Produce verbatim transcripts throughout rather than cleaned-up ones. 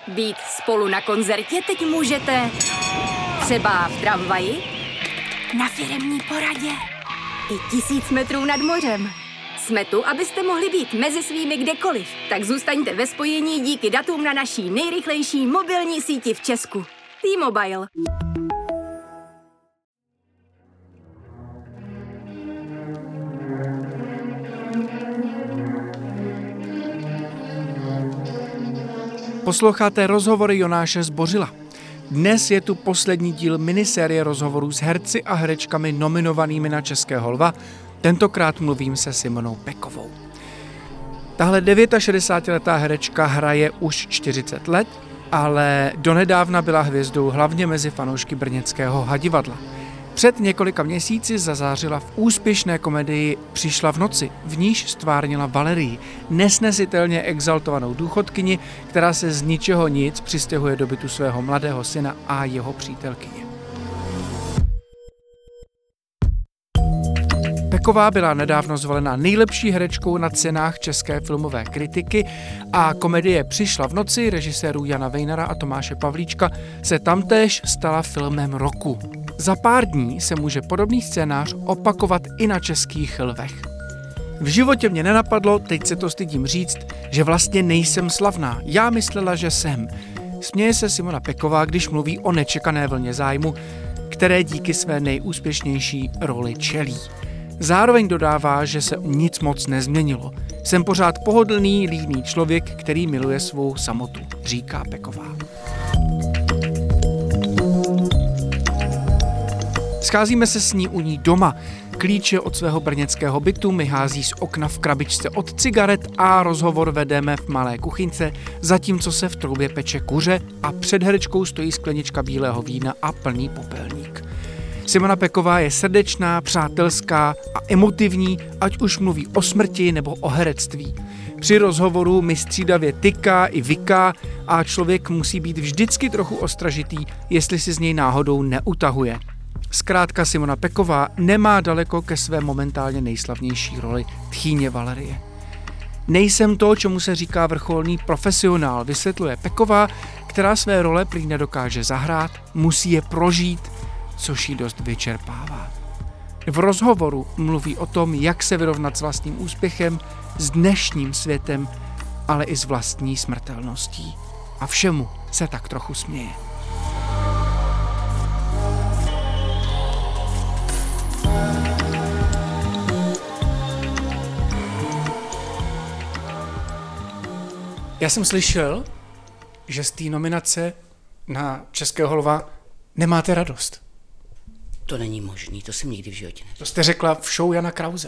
Být spolu na koncertě teď můžete třeba v tramvaji, na firemní poradě i tisíc metrů nad mořem. Jsme tu, abyste mohli být mezi svými kdekoliv. Tak zůstaňte ve spojení díky datům na naší nejrychlejší mobilní síti v Česku. T-Mobile. Posloucháte rozhovory Jonáše Zbořila. Dnes je tu poslední díl minisérie rozhovorů s herci a herečkami nominovanými na Českého lva. Tentokrát mluvím se Simonou Pekovou. Tahle šedesátiletá herečka hraje už čtyřicet let, ale donedávna byla hvězdou hlavně mezi fanoušky brněnského Hadivadla. Před několika měsíci zazářila v úspěšné komedii Přišla v noci, v níž stvárnila Valerii, nesnesitelně exaltovanou důchodkyni, která se z ničeho nic přistěhuje do bytu svého mladého syna a jeho přítelkyně. Peková byla nedávno zvolena nejlepší herečkou na cenách České filmové kritiky a komedie Přišla v noci režisérů Jana Vejnara a Tomáše Pavlíčka se tamtéž stala filmem roku. Za pár dní se může podobný scénář opakovat i na Českých lvech. V životě mě nenapadlo, teď se to stydím říct, že vlastně nejsem slavná. Já myslela, že jsem. Směje se Simona Peková, když mluví o nečekané vlně zájmu, které díky své nejúspěšnější roli čelí. Zároveň dodává, že se nic moc nezměnilo. Jsem pořád pohodlný, líný člověk, který miluje svou samotu, říká Peková. Scházíme se s ní u ní doma. Klíče od svého brněnského bytu mi hází z okna v krabičce od cigaret a rozhovor vedeme v malé kuchyňce, zatímco se v troubě peče kuře a před herečkou stojí sklenička bílého vína a plný popelník. Simona Peková je srdečná, přátelská a emotivní, ať už mluví o smrti nebo o herectví. Při rozhovoru mi střídavě tyká i vyká a člověk musí být vždycky trochu ostražitý, jestli si z něj náhodou neutahuje. Zkrátka Simona Peková nemá daleko ke své momentálně nejslavnější roli tchýně Valerie. Nejsem to, čemu se říká vrcholný profesionál, vysvětluje Peková, která své role prý nedokáže zahrát, musí je prožít, což jí dost vyčerpává. V rozhovoru mluví o tom, jak se vyrovnat s vlastním úspěchem, s dnešním světem, ale i s vlastní smrtelností. A všemu se tak trochu směje. Já jsem slyšel, že z té nominace na Českého lva nemáte radost. To není možný, to jsem nikdy v životě neřekla. To jste řekla v show Jana Krause.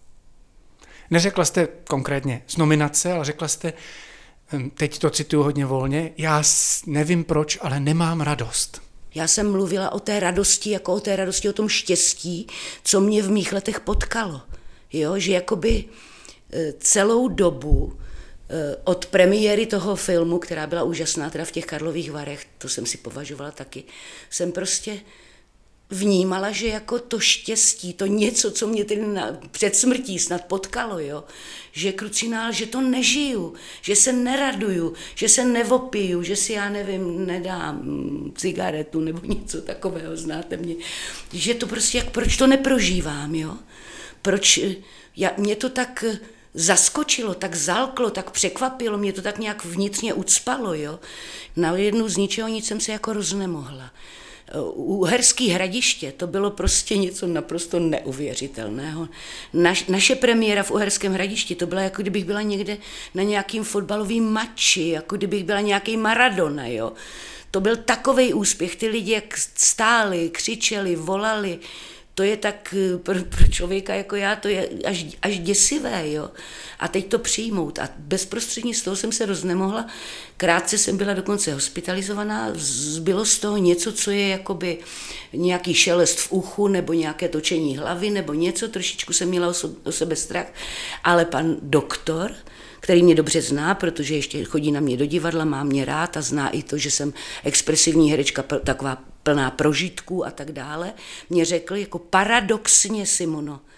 Neřekla jste konkrétně z nominace, ale řekla jste, teď to cituju hodně volně, já nevím proč, ale nemám radost. Já jsem mluvila o té radosti, jako o té radosti, o tom štěstí, co mě v mých letech potkalo. Jo, že jakoby celou dobu od premiéry toho filmu, která byla úžasná teda v těch Karlových Varech, to jsem si považovala taky, jsem prostě vnímala, že jako to štěstí, to něco, co mě tedy na, před smrtí snad potkalo, jo, že krucinál, že to nežiju, že se neraduju, že se nevopiju, že si, já nevím, nedám cigaretu nebo něco takového, znáte mě, že to prostě, jak, proč to neprožívám, jo, proč, já, mě to tak zaskočilo, tak zalklo, tak překvapilo, mě to tak nějak vnitřně ucpalo, jo, na jednu z ničeho nic jsem se jako roznemohla. Uherský Hradiště, to bylo prostě něco naprosto neuvěřitelného. Naš, naše premiéra v Uherském Hradišti, to byla jako kdybych byla někde na nějakým fotbalovým mači, jako kdybych byla nějaký Maradona, jo. To byl takovej úspěch, ty lidi jak stáli, křičeli, volali, to je tak pro, pro člověka jako já, to je až, až děsivé, jo. A teď to přijmout. A bezprostředně z toho jsem se roznemohla. Krátce jsem byla dokonce hospitalizovaná. Zbylo z toho něco, co je jakoby nějaký šelest v uchu, nebo nějaké točení hlavy, nebo něco. Trošičku jsem měla o, so, o sebe strach. Ale pan doktor, který mě dobře zná, protože ještě chodí na mě do divadla, má mě rád a zná i to, že jsem expresivní herečka, taková plná prožitků a tak dále, mě řekl jako paradoxně, Simono,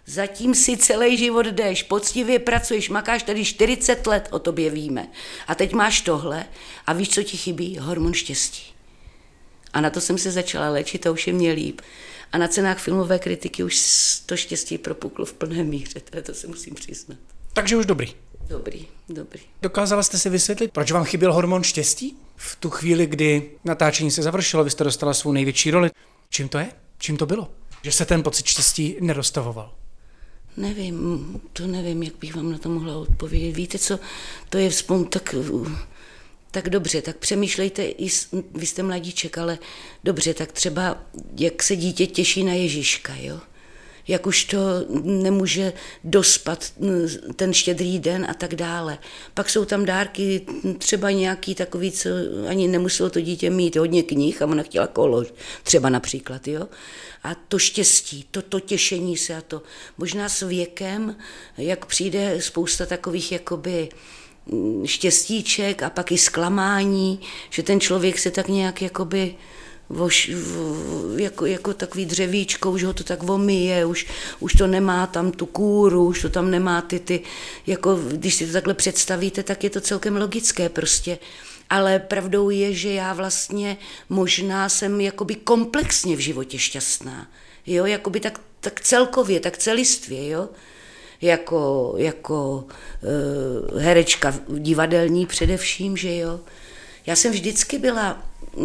Zatím si celý život jdeš, poctivě pracuješ, makáš tady čtyřicet let, o tobě víme. A teď máš tohle a víš, co ti chybí? Hormon štěstí. A na to jsem se začala léčit, to už je mě líp. A na cenách filmové kritiky už to štěstí propuklo v plné míře, to se musím přiznat. Takže už dobrý. Dobrý, dobrý. Dokázala jste si vysvětlit, proč vám chyběl hormon štěstí? V tu chvíli, kdy natáčení se završilo, vy jste dostala svou největší roli. Čím to je? Čím to bylo? Že se ten pocit štěstí nedostavoval? Nevím, to nevím, jak bych vám na to mohla odpovědět. Víte co, to je vzpom... tak, tak dobře, tak přemýšlejte, i vy jste mladíček, ale dobře, tak třeba, jak se dítě těší na Ježíška, jo? Jak už to nemůže dospat ten štědrý den a tak dále. Pak jsou tam dárky, třeba nějaký takový, co ani nemuselo to dítě mít, hodně knih a ona chtěla kolo, třeba například, jo. A to štěstí, to, to těšení se a to. Možná s věkem, jak přijde spousta takových jakoby štěstíček a pak i zklamání, že ten člověk se tak nějak jakoby Vož, v, jako, jako takový dřevíčko, už ho to tak omyje, už, už to nemá tam tu kůru, už to tam nemá ty, ty, jako když si to takhle představíte, tak je to celkem logické prostě. Ale pravdou je, že já vlastně možná jsem jakoby komplexně v životě šťastná, jo, jakoby tak, tak celkově, tak celistvě, jo. Jako, jako uh, herečka divadelní především, že jo. Já jsem vždycky byla,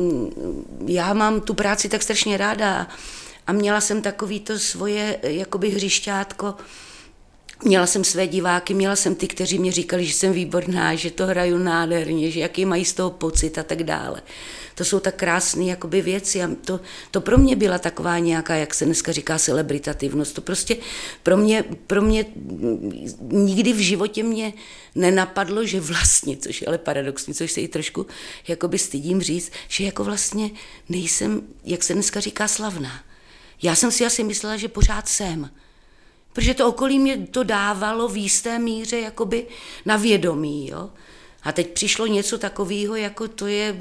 já mám tu práci tak strašně ráda a měla jsem takový to svoje jakoby hřišťátko, měla jsem své diváky, měla jsem ty, kteří mě říkali, že jsem výborná, že to hraju nádherně, že jaký mají z toho pocit a tak dále. To jsou tak krásné jakoby věci a to, to pro mě byla taková nějaká, jak se dneska říká, celebritativnost. To prostě pro mě, pro mě nikdy v životě mě nenapadlo, že vlastně, což je ale paradoxní, což se i trošku jakoby stydím říct, že jako vlastně nejsem, jak se dneska říká, slavná. Já jsem si asi myslela, že pořád jsem. Protože to okolí mě to dávalo v jisté míře jakoby na vědomí, jo. A teď přišlo něco takového, jako to je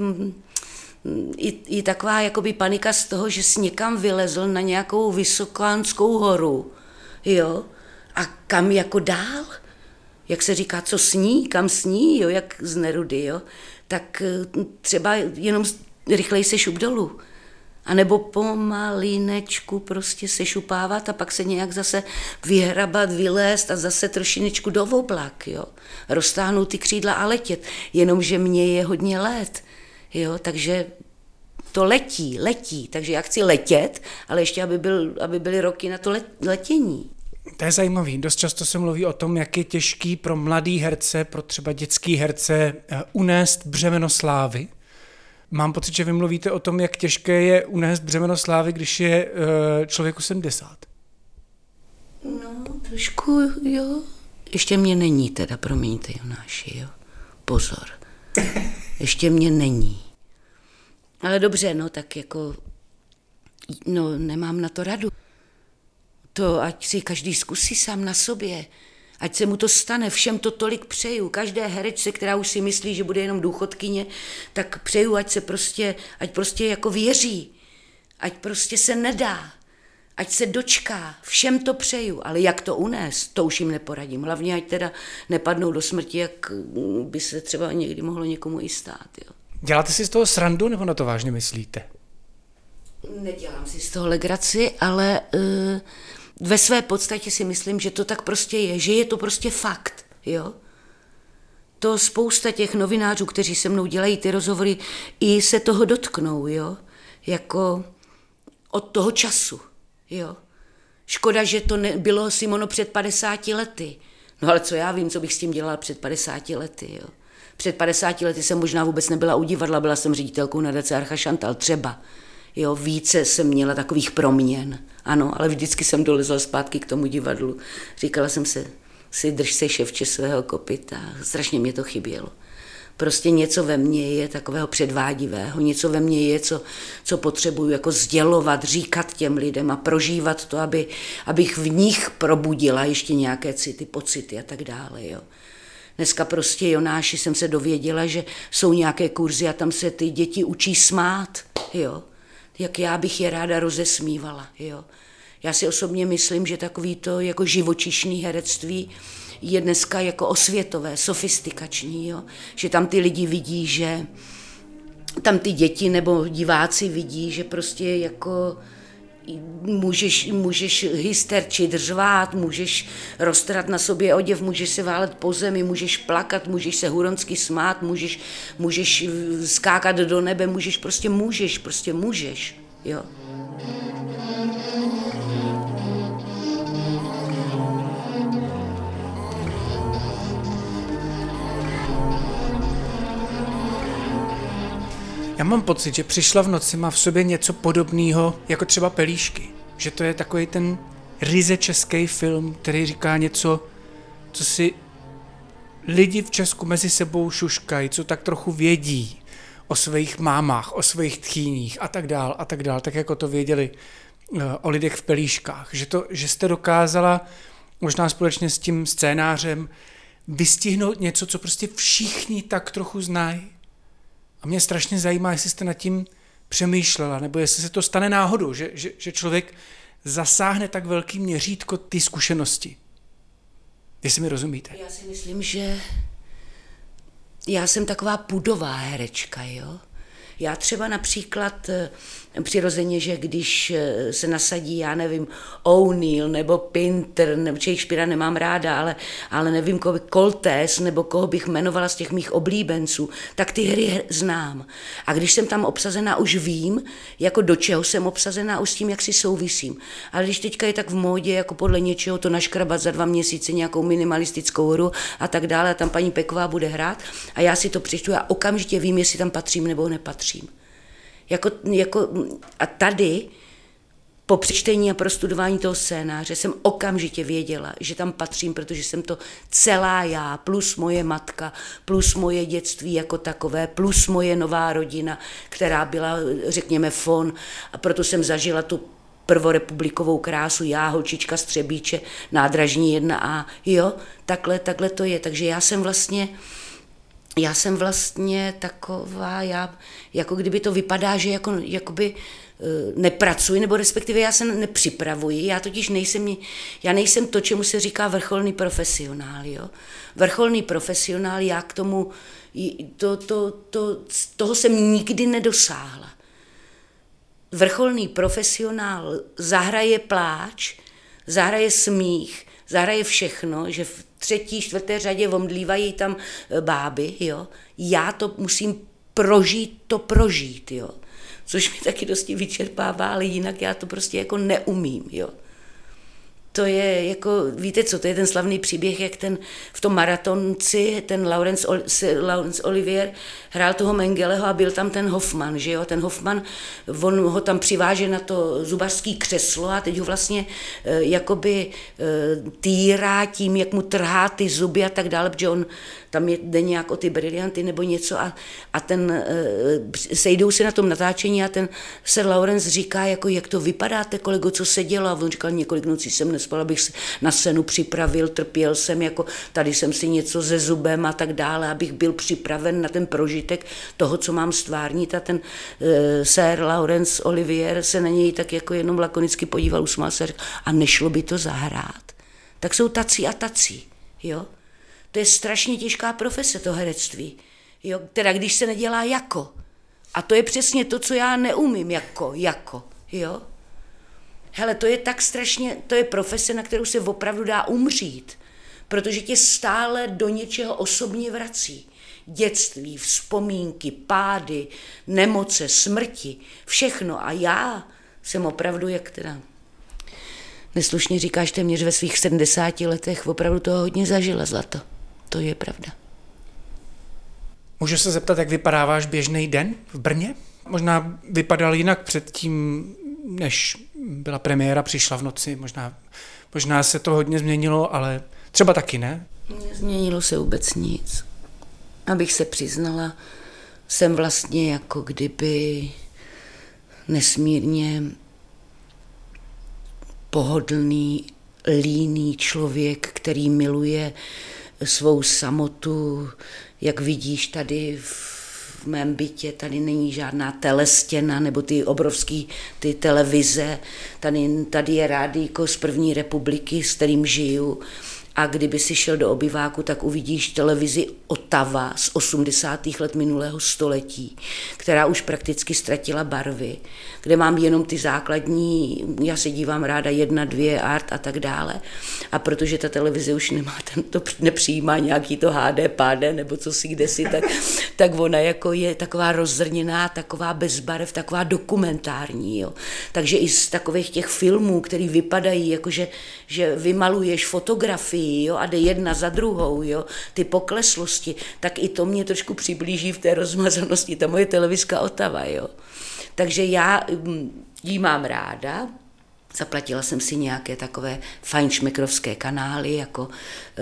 i, i taková jakoby panika z toho, že jsi někam vylezl na nějakou vysokánskou horu, jo. A kam jako dál? Jak se říká, co sní, kam sní, jo, jak z Nerudy, jo. Tak třeba jenom rychleji se šup dolů. A nebo pomalinečku prostě sešupávat a pak se nějak zase vyhrabat, vylézt a zase trošinečku do oblak, jo. Roztáhnout ty křídla a letět, jenomže mě je hodně let, jo, takže to letí, letí, takže já chci letět, ale ještě, aby, byl, aby byly roky na to letění. To je zajímavý. Dost často se mluví o tom, jak je těžký pro mladý herce, pro třeba dětský herce unést břemeno slávy. Mám pocit, že vy mluvíte o tom, jak těžké je unést břemeno slávy, když je člověku sedmdesát. No, trošku, jo. Ještě mě není teda, promiňte, Jonáši, jo. Pozor. Ještě mě není. Ale dobře, no, tak jako, no, nemám na to radu. To, ať si každý zkusí sám na sobě. Ať se mu to stane, všem to tolik přeju. Každé herečce, která už si myslí, že bude jenom důchodkyně, tak přeju, ať se prostě, ať prostě jako věří. Ať prostě se nedá. Ať se dočká. Všem to přeju. Ale jak to unést, to už jim neporadím. Hlavně, ať teda nepadnou do smrti, jak by se třeba někdy mohlo někomu i stát. Jo. Děláte si z toho srandu, nebo na to vážně myslíte? Nedělám si z toho legraci, ale uh, ve své podstatě si myslím, že to tak prostě je, že je to prostě fakt, jo. To spousta těch novinářů, kteří se mnou dělají ty rozhovory, i se toho dotknou, jo, jako od toho času, jo. Škoda, že to bylo, Simono, před padesáti lety. No ale co já vím, co bych s tím dělala před padesáti lety, jo. Před padesáti lety jsem možná vůbec nebyla u divadla, byla jsem ředitelkou nadace Archa Šantal, třeba. Jo, více jsem měla takových proměn, ano, ale vždycky jsem dolezla zpátky k tomu divadlu. Říkala jsem se, si drž se, ševče, svého kopyta, strašně mě to chybělo. Prostě něco ve mně je takového předvádivého, něco ve mně je, co, co potřebuju jako sdělovat, říkat těm lidem a prožívat to, aby, abych v nich probudila ještě nějaké city, pocity a tak dále, jo. Dneska prostě, Jonáši, jsem se dověděla, že jsou nějaké kurzy a tam se ty děti učí smát, jo. Jak já bych je ráda rozesmívala, jo. Já si osobně myslím, že takový to jako živočišný herectví je dneska jako osvětové, sofistikační, jo? Že tam ty lidi vidí, že tam ty děti nebo diváci vidí, že prostě jako můžeš, můžeš hysterčit, řvát, můžeš roztrat na sobě oděv, můžeš se válet po zemi, můžeš plakat, můžeš se huronsky smát, můžeš, můžeš skákat do nebe, můžeš, prostě můžeš, prostě můžeš, jo. Já mám pocit, že Přišla v noci má v sobě něco podobného, jako třeba Pelíšky. Že to je takový ten ryze český film, který říká něco, co si lidi v Česku mezi sebou šuškají, co tak trochu vědí o svých mámách, o svých tchýních a tak dál a tak dál, tak jako to věděli o lidech v Pelíškách. Že, to, že jste dokázala možná společně s tím scénářem vystihnout něco, co prostě všichni tak trochu znají. A mě strašně zajímá, jestli jste nad tím přemýšlela, nebo jestli se to stane náhodou, že, že, že člověk zasáhne tak velký měřítko ty zkušenosti. Jestli mi rozumíte. Já si myslím, že já jsem taková pudová herečka, jo. Já třeba například přirozeně, že když se nasadí, já nevím, O'Neill nebo Pinter, nebo Shakespearea nemám ráda, ale, ale nevím, koho, Coltés, nebo koho bych jmenovala z těch mých oblíbenců, tak ty hry znám. A když jsem tam obsazená, už vím, jako do čeho jsem obsazená, už s tím, jak si souvisím. Ale když teďka je tak v módě, jako podle něčeho to naškrabat za dva měsíce nějakou minimalistickou hru a tak dále, a tam paní Peková bude hrát a já si to přečtu a okamžitě vím, jestli tam patřím nebo nepatřím. Jako, jako, a tady po přečtení a prostudování toho scénáře jsem okamžitě věděla, že tam patřím, protože jsem to celá já, plus moje matka, plus moje dětství jako takové, plus moje nová rodina, která byla, řekněme, fon, a proto jsem zažila tu prvorepublikovou krásu, já, holčička z Třebíče, nádražní jedna A, jo, takhle, takhle to je, takže já jsem vlastně Já jsem vlastně taková, já, jako kdyby to vypadá, že jako, jakoby nepracuji, nebo respektive já se nepřipravuji, já totiž nejsem, já nejsem to, čemu se říká vrcholný profesionál, jo. Vrcholný profesionál, já k tomu, to, to, to, toho jsem nikdy nedosáhla. Vrcholný profesionál zahraje pláč, zahraje smích, zahraje všechno, že v třetí, čtvrté řadě omdlívají tam báby, jo. Já to musím prožít, to prožít, jo. Což mi taky dosti vyčerpává, ale jinak já to prostě jako neumím, jo. To je jako, víte co, to je ten slavný příběh, jak ten v tom maratonci, ten Laurence, Laurence Olivier hrál toho Mengeleho a byl tam ten Hoffman, že jo, ten Hoffman, on ho tam přiváže na to zubařský křeslo a teď ho vlastně e, jakoby e, týrá tím, jak mu trhá ty zuby a tak dále, protože on tam jde nějak o ty brilianty nebo něco a, a ten, e, sejdou se na tom natáčení a ten Sir Lawrence říká, jako jak to vypadáte, kolego, co se dělo, a on říkal, několik nocí jsem nespal, abych se na scénu připravil, trpěl jsem, jako tady jsem si něco se zubem a tak dále, abych byl připraven na ten prožitek toho, co mám stvárnit, a ten e, Sir Lawrence Olivier se na něj tak jako jenom lakonicky podíval, usmál se a nešlo by to zahrát. Tak jsou tací a tací, jo. To je strašně těžká profese, to herectví, jo, teda když se nedělá jako. A to je přesně to, co já neumím, jako, jako, jo. Hele, to je tak strašně, to je profese, na kterou se opravdu dá umřít, protože tě stále do něčeho osobně vrací. Dětství, vzpomínky, pády, nemoce, smrti, všechno. A já jsem opravdu, jak teda neslušně říkáš, téměř ve svých sedmdesáti letech opravdu toho hodně zažila, zlato. To je pravda. Můžu se zeptat, jak vypadá váš běžný den v Brně? Možná vypadal jinak předtím, než byla premiéra Přišla v noci. Možná, možná se to hodně změnilo, ale třeba taky ne? Nezměnilo se vůbec nic. Abych se přiznala, jsem vlastně jako kdyby nesmírně pohodlný, líný člověk, který miluje svou samotu, jak vidíš tady v, v mém bytě, tady není žádná telestěna nebo ty obrovský ty televize, tady, tady je rádíko z první republiky, s kterým žiju. A kdyby si šel do obyváku, tak uvidíš televizi Otava z osmdesátých let minulého století, která už prakticky ztratila barvy, kde mám jenom ty základní, já se dívám ráda jedna, dvě, art a tak dále. A protože ta televize už nemá, ten, to nepřijímá nějaký to há dé, pá dé, nebo co si kdesi, tak, tak ona jako je taková rozzrněná, taková bez barev, taková dokumentární. Jo. Takže i z takových těch filmů, který vypadají, jakože že vymaluješ fotografii, jo, a jde jedna za druhou, jo, ty pokleslosti, tak i to mě trošku přiblíží v té rozmazanosti, ta moje televizka Otava, jo. Takže já jí mám ráda, zaplatila jsem si nějaké takové fajnšmekrovské kanály, jako e,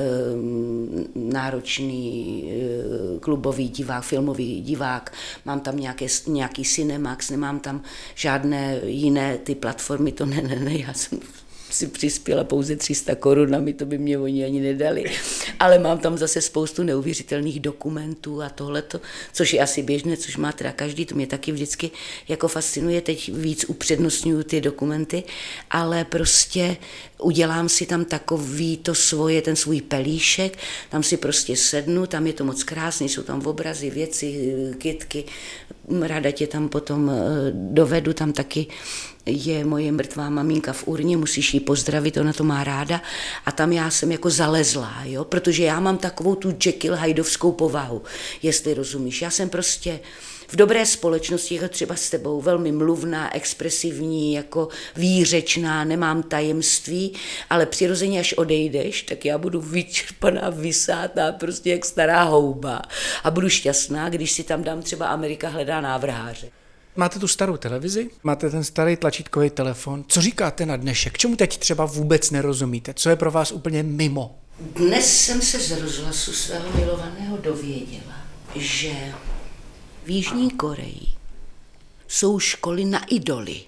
náročný e, klubový divák, filmový divák, mám tam nějaké, nějaký Cinemax, nemám tam žádné jiné ty platformy, to ne, ne, ne, já jsem si přispěla pouze tři sta korunami, to by mě oni ani nedali. Ale mám tam zase spoustu neuvěřitelných dokumentů a tohleto, což je asi běžné, což má teda každý, to mě taky vždycky jako fascinuje, teď víc upřednostňuju ty dokumenty, ale prostě udělám si tam takový to svoje, ten svůj pelíšek, tam si prostě sednu, tam je to moc krásný, jsou tam obrazy, věci, kytky, ráda tě tam potom dovedu, tam taky je moje mrtvá maminka v urně, musíš ji pozdravit, ona to má ráda a tam já jsem jako zalezlá, jo, protože já mám takovou tu Jekyll Hydovskou povahu, jestli rozumíš. Já jsem prostě v dobré společnosti, jako třeba s tebou, velmi mluvná, expresivní, jako výřečná, nemám tajemství, ale přirozeně, až odejdeš, tak já budu vyčerpaná, vysátá, prostě jak stará houba a budu šťastná, když si tam dám třeba Amerika hledá návrháře. Máte tu starou televizi, máte ten starý tlačítkový telefon. Co říkáte na dnešek? Čemu teď třeba vůbec nerozumíte? Co je pro vás úplně mimo? Dnes jsem se z rozhlasu svého milovaného dověděla, že v Jižní Koreji jsou školy na idoly.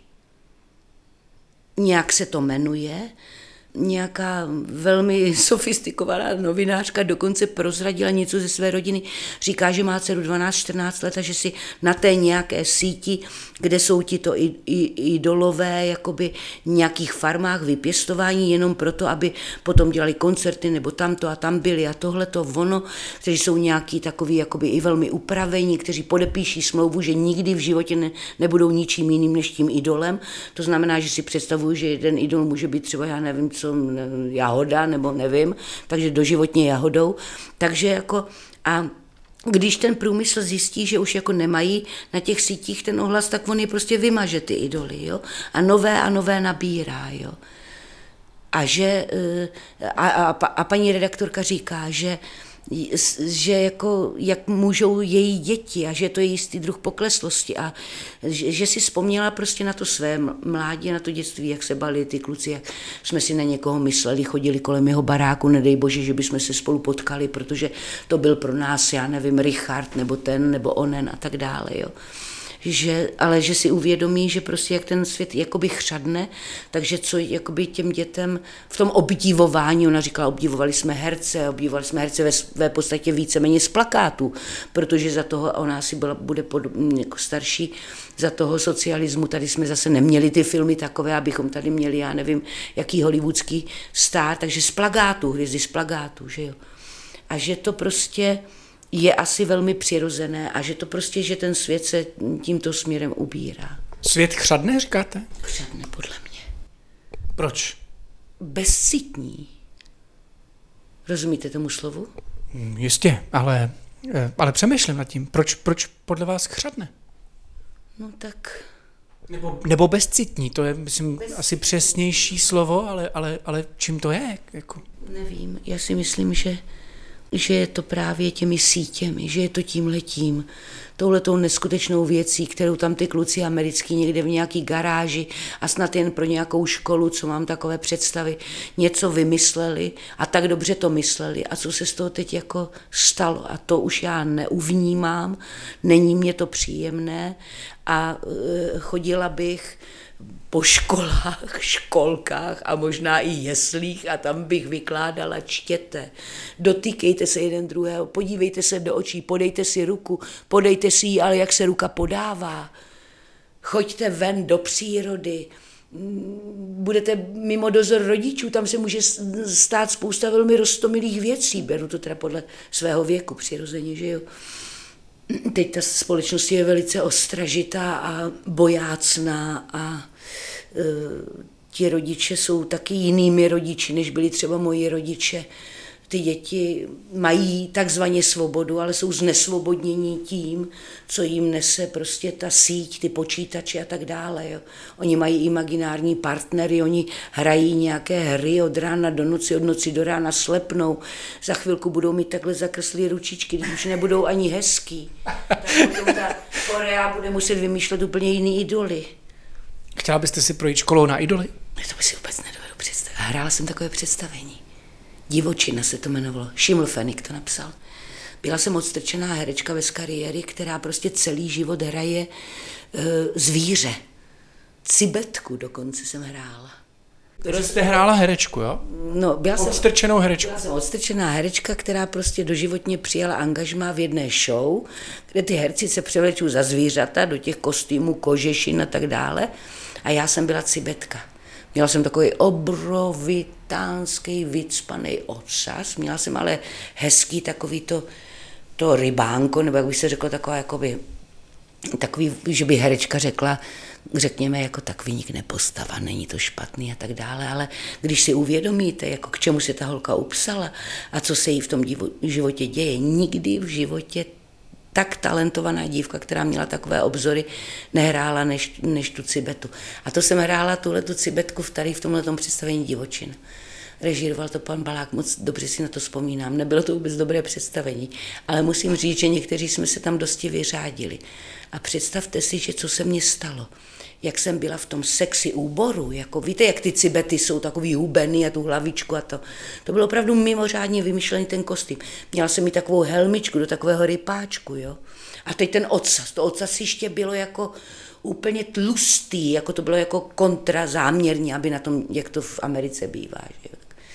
Nějak se to jmenuje, nějaká velmi sofistikovaná novinářka dokonce prozradila něco ze své rodiny. Říká, že má dceru dvanáct čtrnáct let a že si na té nějaké síti, kde jsou tito idolové, jakoby nějakých farmách vypěstování jenom proto, aby potom dělali koncerty nebo tamto a tam byli a tohleto ono, kteří jsou nějaký takový jakoby i velmi upravení, kteří podepíší smlouvu, že nikdy v životě ne, nebudou ničím jiným než tím idolem. To znamená, že si představuju, že jeden idol může být třeba, já nevím, co jahoda, nebo nevím, takže doživotně jahodou. Takže jako a když ten průmysl zjistí, že už jako nemají na těch sítích ten ohlas, tak on je prostě vymaže ty idoly, jo? A nové a nové nabírá, jo? A že a, a, a paní redaktorka říká, že že jako, jak můžou její děti a že to je jistý druh pokleslosti a že, že si vzpomněla prostě na to své mládí, na to dětství, jak se bali ty kluci, jak jsme si na někoho mysleli, chodili kolem jeho baráku, nedej bože, že bychom se spolu potkali, protože to byl pro nás, já nevím, Richard nebo ten, nebo onen a tak dále, jo. Že, ale že si uvědomí, že prostě jak ten svět jakoby chřadne, takže co jakoby těm dětem v tom obdivování, ona říkala, obdivovali jsme herce, obdivovali jsme herce ve své podstatě víceméně z plakátů, protože za toho, ona asi byla, bude pod, jako starší, za toho socialismu, tady jsme zase neměli ty filmy takové, abychom tady měli, já nevím, jaký hollywoodský star, takže z plakátů, hvězdy z plakátů, že jo. A že to prostě je asi velmi přirozené a že to prostě, že ten svět se tímto směrem ubírá. Svět chřadne, říkáte? Chřadne, podle mě. Proč? Bezcitní. Rozumíte tomu slovu? Jistě, ale, ale přemýšlím nad tím. Proč, proč podle vás chřadne? No tak... Nebo, nebo bezcitní, to je, myslím, Bez... asi přesnější slovo, ale, ale, ale čím to je? Jako... Nevím, já si myslím, že že je to právě těmi sítěmi, že je to tímhletím, touhletou neskutečnou věcí, kterou tam ty kluci americký někde v nějaký garáži a snad jen pro nějakou školu, co mám takové představy, něco vymysleli a tak dobře to mysleli a co se z toho teď jako stalo a to už já neuvnímám, není mě to příjemné a chodila bych po školách, školkách a možná i jeslích a tam bych vykládala: čtěte, dotýkejte se jeden druhého, podívejte se do očí, podejte si ruku, podejte si ji, ale jak se ruka podává. Choďte ven do přírody, budete mimo dozor rodičů, tam se může stát spousta velmi roztomilých věcí, beru to teda podle svého věku přirozeně, že jo. Teď ta společnost je velice ostražitá a bojácná a e, ti rodiče jsou taky jinými rodiči, než byli třeba moji rodiče. Ty děti mají takzvaně svobodu, ale jsou znesvobodnění tím, co jim nese prostě ta síť, ty počítače a tak dále. Jo. Oni mají imaginární partnery, oni hrají nějaké hry od rána do noci, od noci do rána slepnou. Za chvilku budou mít takhle zakreslí ručičky, když už nebudou ani hezký. Tak potom ta Korea bude muset vymýšlet úplně jiný idoly. Chtěla byste si projít školou na idoly? To by si vůbec nedovedu představit. Hrála jsem takové představení. Divočina se to jmenovalo. Šimlfenik to napsal. Byla jsem odstrčená herečka bez kariéry, která prostě celý život hraje e, zvíře. Cibetku dokonce jsem hrála. Takže jste hrála herečku, jo? No, byla jsem odstrčenou herečku. Byla jsem odstrčená herečka, která prostě doživotně přijala angažmá v jedné show, kde ty herci se převlečou za zvířata do těch kostýmů, kožešin a tak dále. A já jsem byla cibetka. Měla jsem takový obrovitánský vycpaný ocas, měla jsem ale hezký takový to, to rybánko, nebo jak by se řeklo, taková jakoby, takový, že by herečka řekla, řekněme, jako takový nepostava, není to špatný a tak dále, ale když si uvědomíte, jako k čemu se ta holka upsala a co se jí v tom životě děje, nikdy v životě tak talentovaná dívka, která měla takové obzory, nehrála než, než tu Cibetu. A to jsem hrála tuhletu Cibetku v tady v tomhletom představení Divočin. Režíroval to pan Balák, moc dobře si na to vzpomínám. Nebylo to vůbec dobré představení, ale musím říct, že někteří jsme se tam dosti vyřádili. A představte si, že co se mně stalo. Jak jsem byla v tom sexy úboru, jako víte, jak ty Cibety jsou takový hubený a tu hlavičku a to. To bylo opravdu mimořádně vymyšlený ten kostým. Měla jsem mi takovou helmičku do takového rypáčku, jo. A teď ten ocas, to ocasiště bylo jako úplně tlustý, jako to bylo jako kontra záměrně, aby na tom, jak to v Americe bývá, že jo.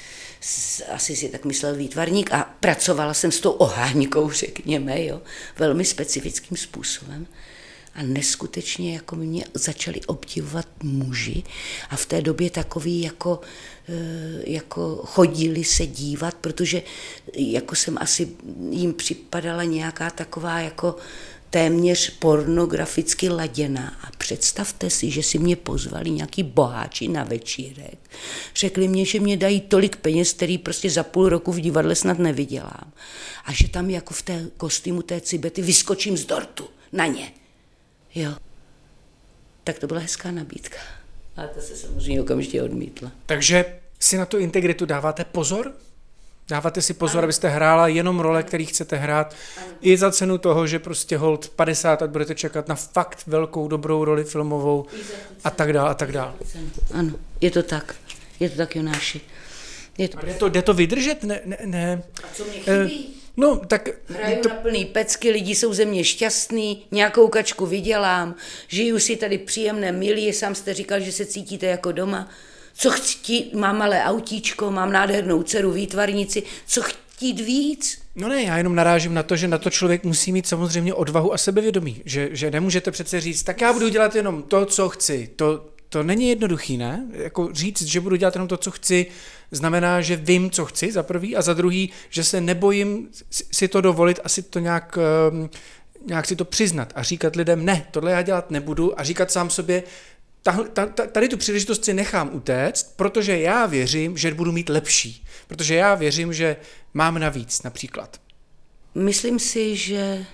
Asi si tak myslel výtvarník a pracovala jsem s tou oháňkou, řekněme, jo, velmi specifickým způsobem. A neskutečně jako mě začali obdivovat muži a v té době takový jako, jako chodili se dívat, protože jako jsem asi jim připadala nějaká taková jako téměř pornograficky laděná. A představte si, že si mě pozvali nějaký boháči na večírek. Řekli mě, že mě dají tolik peněz, který prostě za půl roku v divadle snad nevydělám. A že tam jako v té kostýmu té Cibety vyskočím z dortu na ně. Jo, tak to byla hezká nabídka. Ale to se samozřejmě okamžitě odmítla. Takže si na tu integritu dáváte pozor? Dáváte si pozor, ano. Abyste hrála jenom role, který chcete hrát, ano. I za cenu toho, že prostě hold padesát let budete čekat na fakt velkou dobrou roli filmovou a tak dále a tak dále. Ano, je to tak. Je to tak, Jonáši. Je to a jde to, jde to vydržet? Ne, ne, ne. A co mě chybí? Eh, No, tak... Hraju to... na plný pecky, lidi jsou ze mě šťastný, nějakou kačku vydělám, žiju si tady příjemné milí, sám jste říkal, že se cítíte jako doma. Co chci, mám malé autíčko, mám nádhernou dceru, výtvarnici, co chtít víc? No ne, já jenom narážím na to, že na to člověk musí mít samozřejmě odvahu a sebevědomí, že, že nemůžete přece říct, tak já budu dělat jenom to, co chci, to... To není jednoduchý, ne? Jako říct, že budu dělat jenom to, co chci, znamená, že vím, co chci, za prvý, a za druhý, že se nebojím si to dovolit a si to nějak, nějak si to přiznat a říkat lidem, ne, tohle já dělat nebudu a říkat sám sobě, tady tu příležitost si nechám utéct, protože já věřím, že budu mít lepší, protože já věřím, že mám navíc, například. Myslím si, že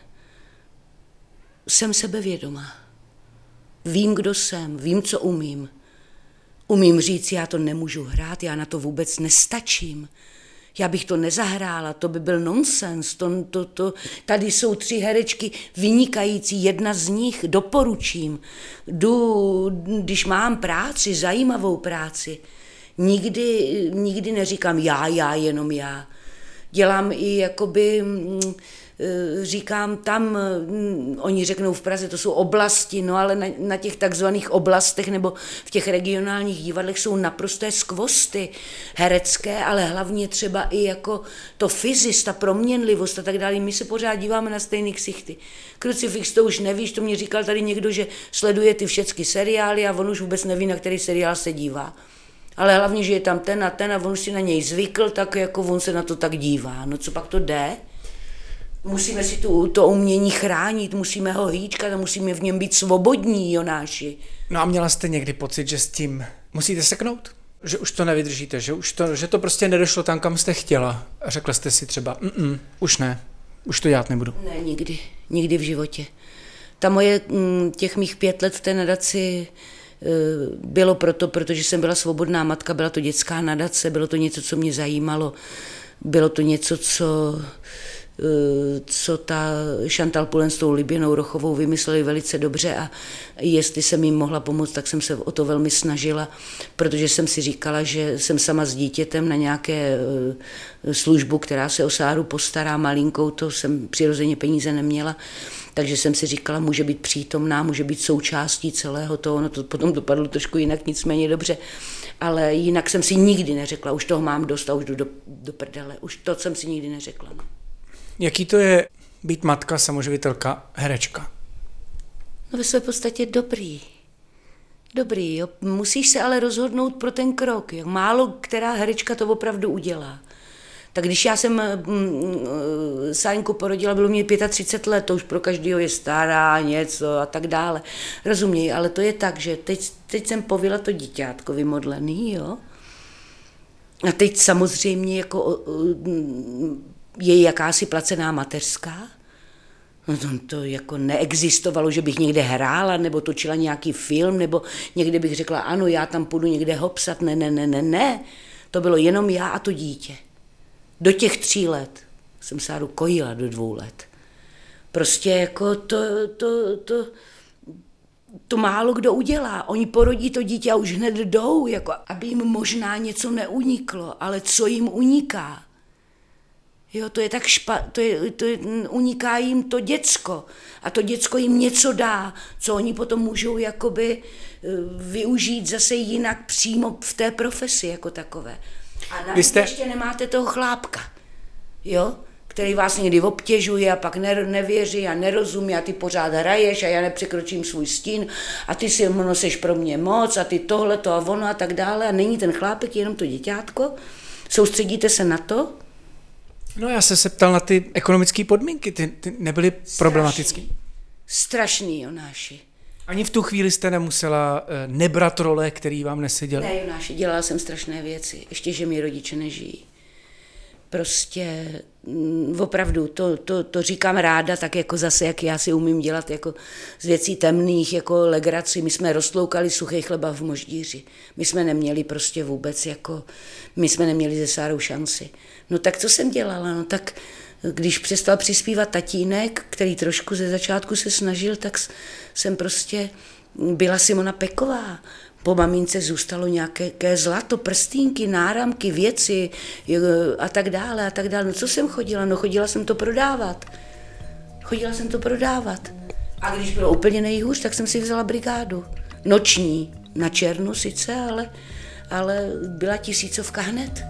jsem sebevědomá. Vím, kdo jsem, vím, co umím. Umím říct, já to nemůžu hrát, já na to vůbec nestačím. Já bych to nezahrála, to by byl nonsens. To, to, to. Tady jsou tři herečky vynikající, jedna z nich doporučím. Jdu, když mám práci, zajímavou práci, nikdy, nikdy neříkám já, já, jenom já. Dělám i jakoby říkám, tam, oni řeknou v Praze, to jsou oblasti, no ale na, na těch takzvaných oblastech nebo v těch regionálních divadlech jsou naprosté skvosty herecké, ale hlavně třeba i jako to fyzis, ta proměnlivost a tak dále. My se pořád díváme na stejný ksichty. Krucifix, to už nevíš, to mě říkal tady někdo, že sleduje ty všechny seriály a on už vůbec neví, na který seriál se dívá. Ale hlavně, že je tam ten a ten a on si na něj zvykl, tak jako on se na to tak dívá. No co pak to jde? Musíme si tu, to umění chránit, musíme ho hýčkat a musíme v něm být svobodní, Jonáši. No a měla jste někdy pocit, že s tím musíte seknout? Že už to nevydržíte, že, už to, že to prostě nedošlo tam, kam jste chtěla? A řekla jste si třeba, mm, už ne, už to dělat nebudu. Ne, nikdy, nikdy v životě. Ta moje, těch mých pět let v té nadaci bylo proto, protože jsem byla svobodná matka, byla to dětská nadace, bylo to něco, co mě zajímalo, bylo to něco, co... co ta Chantal Pullen s tou Liběnou Rochovou vymysleli velice dobře a jestli jsem jim mohla pomoct, tak jsem se o to velmi snažila, protože jsem si říkala, že jsem sama s dítětem na nějaké službu, která se o Sáru postará malinkou, to jsem přirozeně peníze neměla, takže jsem si říkala, může být přítomná, může být součástí celého toho, ono to potom dopadlo trošku jinak, nicméně dobře, ale jinak jsem si nikdy neřekla, už toho mám dost a už jdu do, do prdele, už to jsem si nikdy neřekla. No. Jaký to je být matka, samoživitelka, herečka? No ve své podstatě dobrý. Dobrý, jo. Musíš se ale rozhodnout pro ten krok. Jo. Málo která herečka to opravdu udělá. Tak když já jsem mm, Sáňku porodila, bylo mě třicet pět let, to už pro každého je stará, něco a tak dále. Rozuměj, ale to je tak, že teď, teď jsem povila to díťátko vymodlený, jo. A teď samozřejmě jako... je jakási placená mateřská. No to, to jako neexistovalo, že bych někde hrála, nebo točila nějaký film, nebo někde bych řekla, ano, já tam půjdu někde hopsat. Ne, ne, ne, ne, ne. To bylo jenom já a to dítě. Do těch tří let jsem Sáru kojila do dvou let. Prostě jako to, to, to, to málo kdo udělá. Oni porodí to dítě a už hned jdou, jako aby jim možná něco neuniklo, ale co jim uniká? Jo, to je tak špa, to je, to je, uniká jim to děcko a to děcko jim něco dá, co oni potom můžou jakoby využít zase jinak přímo v té profesi jako takové. A navíc jste... ještě nemáte toho chlápka, jo, který vás někdy obtěžuje a pak ne, nevěří a nerozumí a ty pořád hraješ a já nepřekročím svůj stín a ty si noseš pro mě moc a ty tohleto a ono a tak dále a není ten chlápek, jenom to děťátko, soustředíte se na to. No já se se ptal na ty ekonomické podmínky, ty, ty nebyly problematický. Strašný, Jonáši. Ani v tu chvíli jste nemusela nebrat role, který vám neseděly? Ne, Jonáši, dělala jsem strašné věci, ještě, že mi rodiče nežijí. Prostě m, opravdu, to, to, to říkám ráda, tak jako zase, jak já si umím dělat jako z věcí temných, jako legraci. My jsme roztloukali suchý chleba v Moždíři. My jsme neměli prostě vůbec jako, my jsme neměli ze Sárou šanci. No tak co jsem dělala? No tak když přestal přispívat tatínek, který trošku ze začátku se snažil, tak jsem prostě byla Simona Peková. Po mamince zůstalo nějaké zlato, prstínky, náramky, věci a tak dále a tak dále. No co jsem chodila? No chodila jsem to prodávat. Chodila jsem to prodávat. A když bylo úplně nejhůř, tak jsem si vzala brigádu. Noční, na černu sice, ale, ale byla tisícovka hned.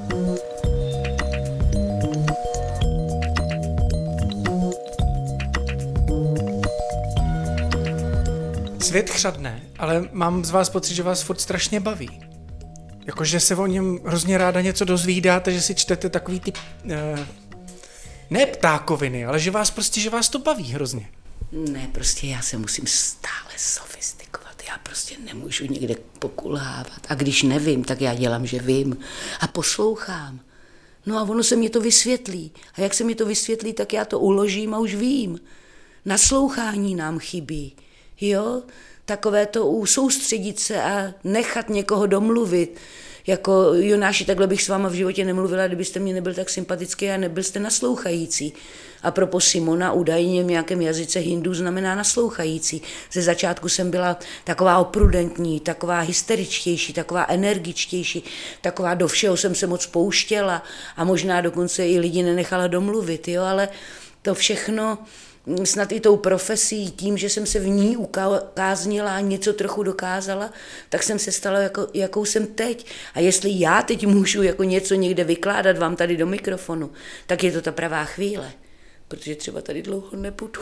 Svět chřadne, ale mám z vás pocit, že vás furt strašně baví. Jakože se o něm hrozně ráda něco dozvídáte, že si čtete takový ty, eh, ne ptákoviny, ale že vás prostě, že vás to baví hrozně. Ne, prostě já se musím stále sofistikovat, já prostě nemůžu někde pokulhávat. A když nevím, tak já dělám, že vím a poslouchám. No a ono se mě to vysvětlí. A jak se mi to vysvětlí, tak já to uložím a už vím. Naslouchání nám chybí. Jo, takové to usoustředit se a nechat někoho domluvit. Jako Jonáši, takhle bych s váma v životě nemluvila, kdybyste mě nebyl tak sympatický a nebyl jste naslouchající. A propo Simona údajně v nějakém jazyce hindu znamená naslouchající. Ze začátku jsem byla taková oprudentní, taková hysteričtější, taková energičtější, taková do všeho jsem se moc pouštěla a možná dokonce i lidi nenechala domluvit, jo, ale to všechno snad i tou profesí, tím, že jsem se v ní ukáznila a něco trochu dokázala, tak jsem se stala, jako, jakou jsem teď. A jestli já teď můžu jako něco někde vykládat vám tady do mikrofonu, tak je to ta pravá chvíle, protože třeba tady dlouho nebudu.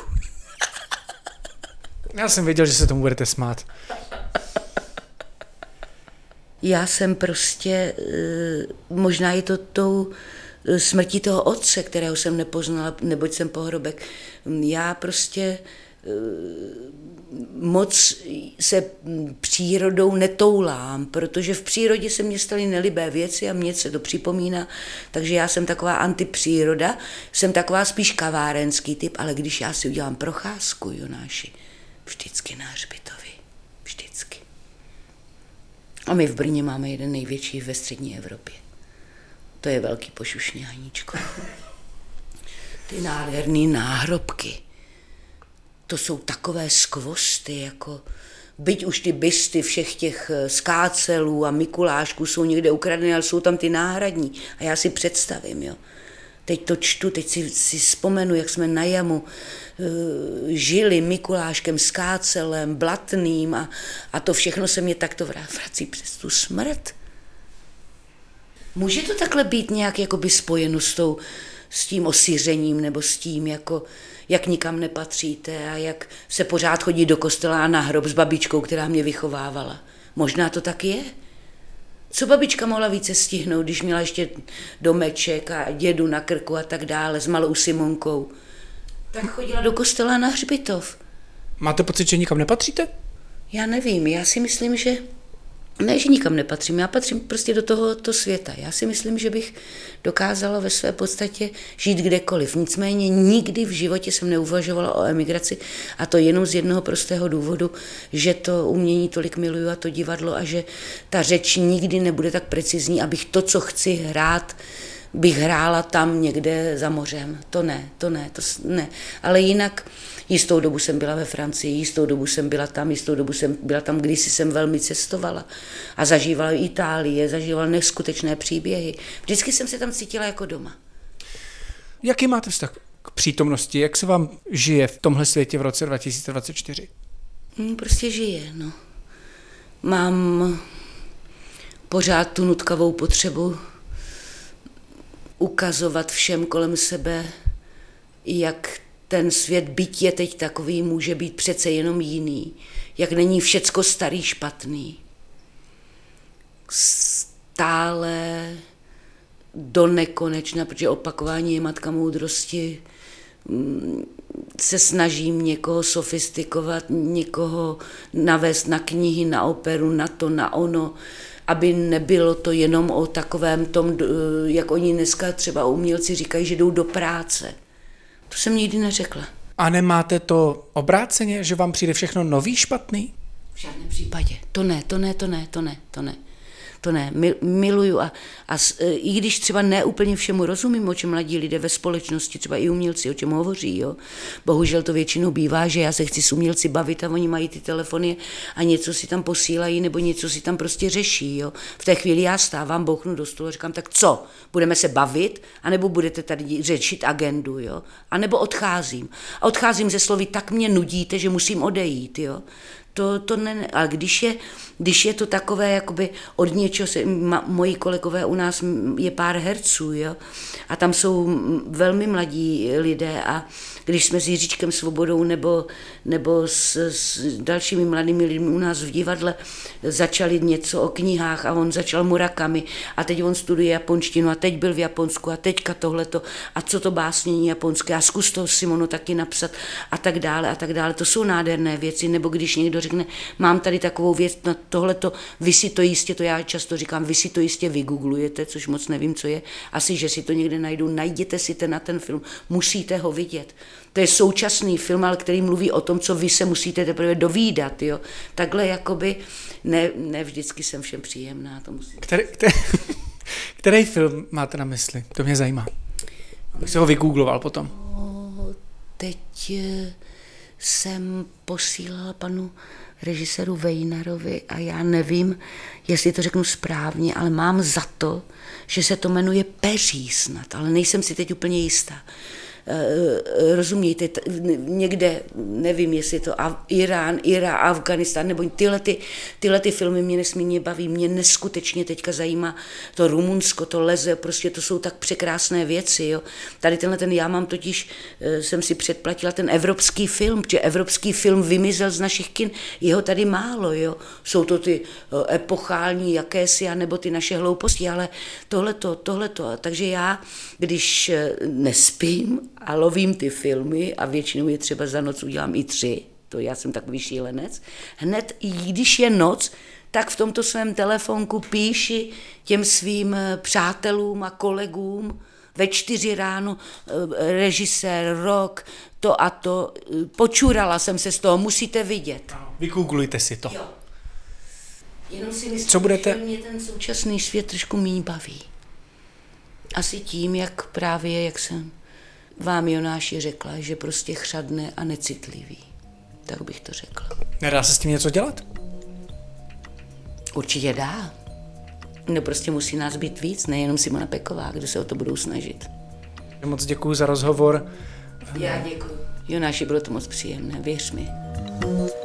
Já jsem věděl, že se tomu budete smát. Já jsem prostě, možná je to tou smrtí toho otce, kterého jsem nepoznala, neboť jsem pohrobek. Já prostě moc se přírodou netoulám, protože v přírodě se mně staly nelibé věci a mně se to připomíná, takže já jsem taková antipříroda, jsem taková spíš kavárenský typ, ale když já si udělám procházku, Jonáši, vždycky na hřbitovi, vždycky. A my v Brně máme jeden největší ve střední Evropě. To je velký pošušný, Haníčko. Ty nádherný náhrobky, to jsou takové skvosty, jako byť už ty bysty všech těch skácelů a Mikulášků jsou někde ukradené, ale jsou tam ty náhradní. A já si představím, jo. Teď to čtu, teď si, si vzpomenu, jak jsme na jamu uh, žili Mikuláškem, Skácelem, Blatným a, a to všechno se mě takto vrací přes tu smrt. Může to takhle být nějak jakoby spojeno s, tou, s tím osiřením nebo s tím, jako, jak nikam nepatříte a jak se pořád chodí do kostela a na hrob s babičkou, která mě vychovávala. Možná to tak je? Co babička mohla více stihnout, když měla ještě domeček a dědu na krku a tak dále s malou Simonkou? Tak chodila do kostela na hřbitov. Máte pocit, že nikam nepatříte? Já nevím, já si myslím, že ne, že nikam nepatřím, já patřím prostě do tohoto světa. Já si myslím, že bych dokázala ve své podstatě žít kdekoliv. Nicméně nikdy v životě jsem neuvažovala o emigraci a to jenom z jednoho prostého důvodu, že to umění tolik miluju a to divadlo a že ta řeč nikdy nebude tak precizní, abych to, co chci hrát, bych hrála tam někde za mořem. To ne, to ne, to ne. Ale jinak jistou dobu jsem byla ve Francii, jistou dobu jsem byla tam, jistou dobu jsem byla tam, kdysi jsem velmi cestovala a zažívala Itálie, zažívala neskutečné příběhy. Vždycky jsem se tam cítila jako doma. Jaký máte vztah k přítomnosti? Jak se vám žije v tomhle světě v roce dva tisíce dvacet čtyři? Hmm, prostě žije, no. Mám pořád tu nutkavou potřebu ukazovat všem kolem sebe, jak ten svět, byť je teď takový, může být přece jenom jiný, jak není všecko starý špatný. Stále do nekonečna, protože opakování je matka moudrosti, se snažím někoho sofistikovat, někoho navést na knihy, na operu, na to, na ono, aby nebylo to jenom o takovém tom, jak oni dneska třeba umělci říkají, že jdou do práce. To jsem nikdy neřekla. A nemáte to obráceně, že vám přijde všechno nový špatný? V žádném případě. To ne, to ne, to ne, to ne, to ne. To ne, miluju a, a i když třeba ne úplně všemu rozumím, o čem mladí lidé ve společnosti, třeba i umělci, o čem hovoří, jo. Bohužel to většinou bývá, že já se chci s umělci bavit a oni mají ty telefony a něco si tam posílají nebo něco si tam prostě řeší, jo. V té chvíli já stávám, bouchnu do stolu a říkám, tak co, budeme se bavit, anebo budete tady řešit agendu, jo. A nebo odcházím. A odcházím ze slovy, tak mě nudíte, že musím odejít, jo. To, to ne, ale když je, když je to takové, jakoby od něčeho, se, ma, moji kolegové u nás je pár herců, jo, a tam jsou velmi mladí lidé a když jsme s Jiříčkem Svobodou nebo, nebo s, s dalšími mladými lidmi u nás v divadle začali něco o knihách a on začal Murakami a teď on studuje japonštinu a teď byl v Japonsku a teďka tohleto a co to básnění japonské a zkus to Simonu taky napsat a tak dále a tak dále. To jsou nádherné věci, nebo když někdo řekne, mám tady takovou věc, na tohleto, vy si to jistě, to já často říkám, vy si to jistě vygooglujete, což moc nevím, co je, asi, že si to někde najdu, najděte si ten na ten film, musíte ho vidět. To je současný film, ale který mluví o tom, co vy se musíte teprve dovídat, jo. Takhle jakoby, ne, ne vždycky jsem všem příjemná, to musím. Který, který, který film máte na mysli? To mě zajímá. Bych se ho vygoogloval potom. No, teď jsem posílala panu režiséru Vejnarovi a já nevím, jestli to řeknu správně, ale mám za to, že se to jmenuje Peří snad, ale nejsem si teď úplně jistá. rozumějte, někde, nevím, jestli to Irán, Irák, Afganistán, nebo tyhle, ty, tyhle ty filmy mě nesmírně baví, mě neskutečně teďka zajímá to Rumunsko, to leze, prostě to jsou tak překrásné věci, jo. Tady tenhle ten, já mám totiž, jsem si předplatila ten evropský film, protože evropský film vymizel z našich kin, jeho tady málo, jo. Jsou to ty epochální jakési, anebo ty naše hlouposti, ale tohleto, tohleto, takže já, když nespím a lovím ty filmy a většinou je třeba za noc udělám i tři, to já jsem takový šílenec, hned, i když je noc, tak v tomto svém telefonku píši těm svým přátelům a kolegům ve čtyři ráno, režisér, rok, to a to, počurala jsem se z toho, musíte vidět. Vygooglujte si to. Jo. Jenom si myslím, co budete... že mě ten současný svět trošku méně baví. Asi tím, jak právě, jak jsem vám Jonáši řekla, že prostě chřadne a necitlivý. Tak bych to řekla. Nedá se s tím něco dělat? Určitě dá. No prostě musí nás být víc, nejenom Simona Peková, kdo se o to budou snažit. Moc děkuji za rozhovor. Já děkuji. Jonáši, bylo to moc příjemné, věř mi.